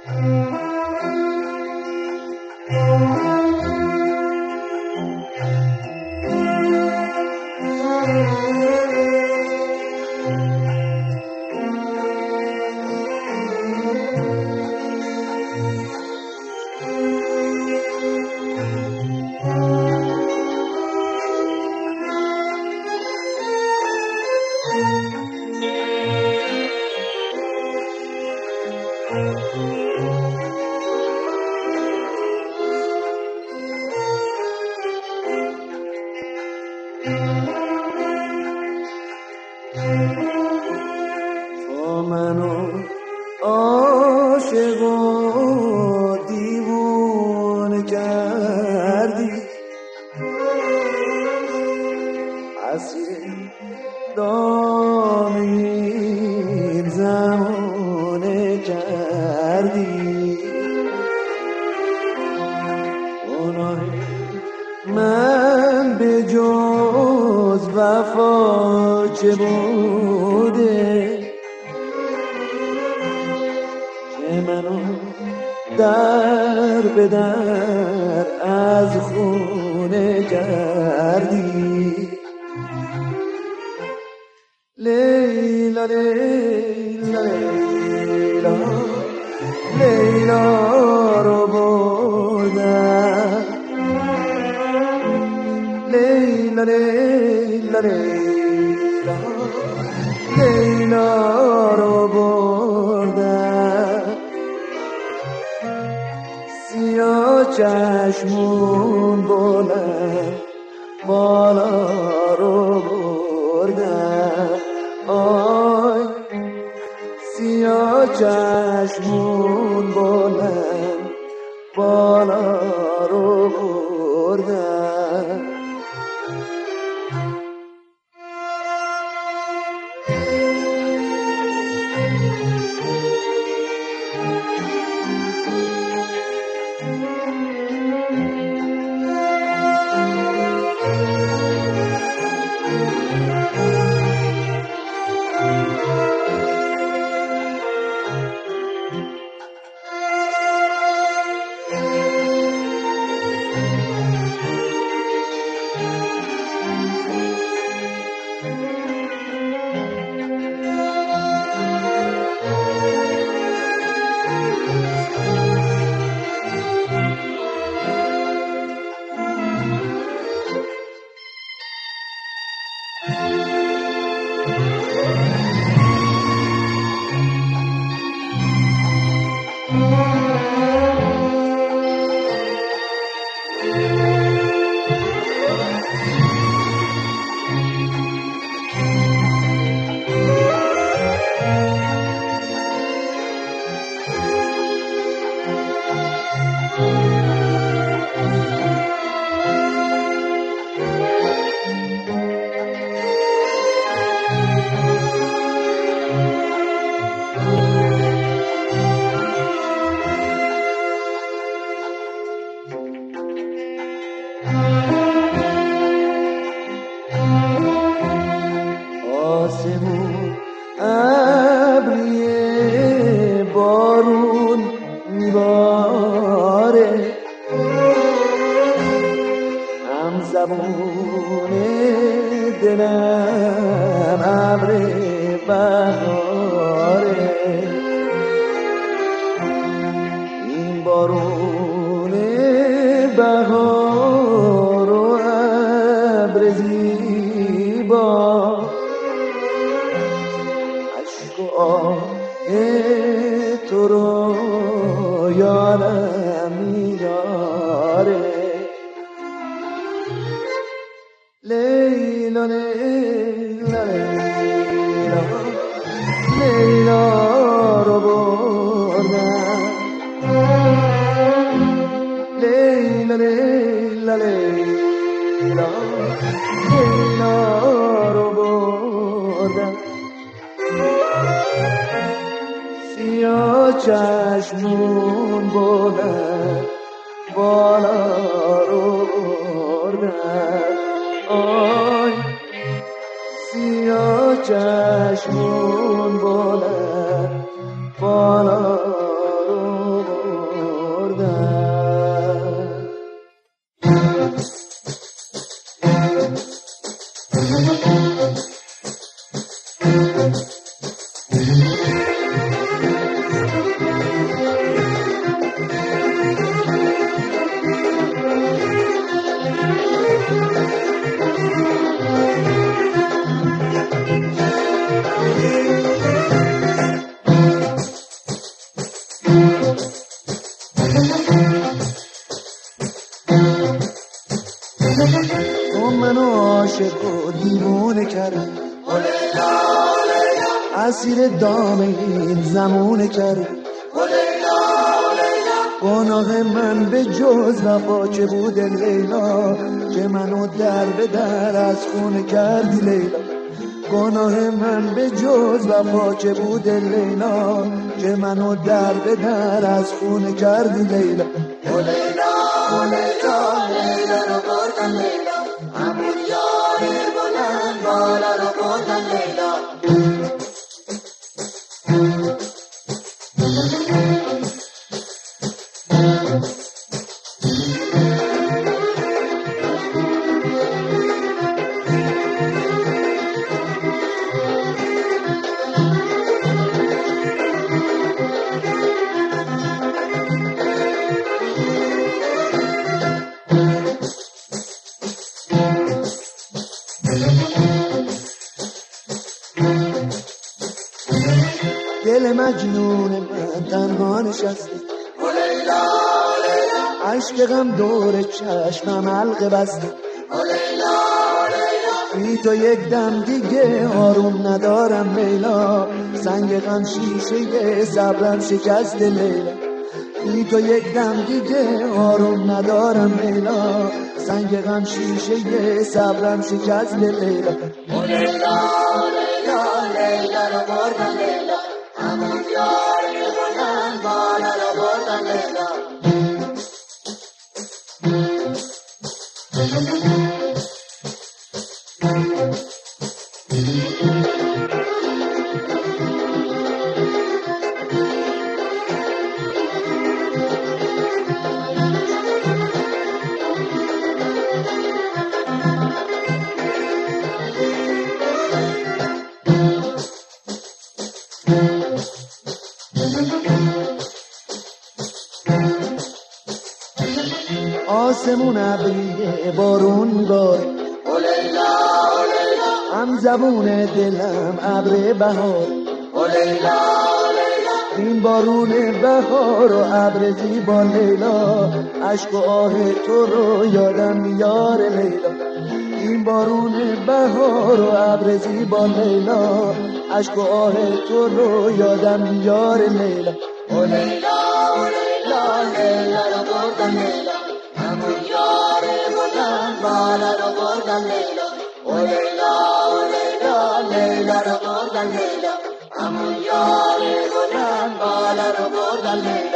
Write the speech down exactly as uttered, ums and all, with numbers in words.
تو منو عاشق و دیوونه کردی، اسیر دام این زمانه کردی. گناه من به جز وفا چه بوده که منو در به در از خونه کردی. لیلا لیلا لیلا لیلا رو بردم، لیلا لیلا لیلا لیلا رو بردم. سیاه چشمون بلند بالا رو بردم، آی سیاه چشمون بلند بالا رو بردم. آسمون ابریه بارون میباره، هم زبون دلم ابر بهاره. این بارون بهار و ابر زیبا عشق و آه تو رو یادم میاره. لیلا لیلا لیلا لیلا رو بردم، لیلا لیلا لیلا لیلا رو بردم. سیاه چشمون بلند بالا رو بردم، آی سیاه چشمون بلند بالا رو عاشق و دیوونه کرد. اسیر دام این زمونه کرد. گناه من به جز وفا چه بود لیلا، که منو در به در از خونه کردی لیلا. گناه من به جز وفا چه بود لیلا، که منو در به در از خونه کردی لیلا. او لیلا او لیلا لیلا رو بردن لیلا، همون یار بلند بالا رو بردن لیلا. دل مجنون من تنها نشسته، او لیلا او لیلا عشق غم دور چشمم حلقه بسته. او لیلا او لیلا بی تو یک دم دیگه آروم ندارم لیلا، سنگ غم شیشه صبرم شکسته لیلا. بی تو یک دم دیگه آروم ندارم لیلا، سنگ غم شیشه صبرم شکسته لیلا. او لیلا او لیلا لیلا رو بردن لیلا، همون یار بلند بالا رو بردن لیلا. آسمون ابریه بارون باره، او لیلا او لیلا هم زبون دلم ابر بهار. او لیلا او لیلا این بارون بهار و ابر زیبا لیلا، عشق و آه تو رو یادم میاره لیلا. این بارون بهار و ابر زیبا لیلا، عشق و آه تو رو یادم میاره لیلا. او لیلا او لیلا لیلا رو بردن لیلا، همون یار بلند بالا رو بردن لیلا. او لیلا او لیلا لیلا رو بردن لیلا، همون یار بلند بالا رو بردن لیلا.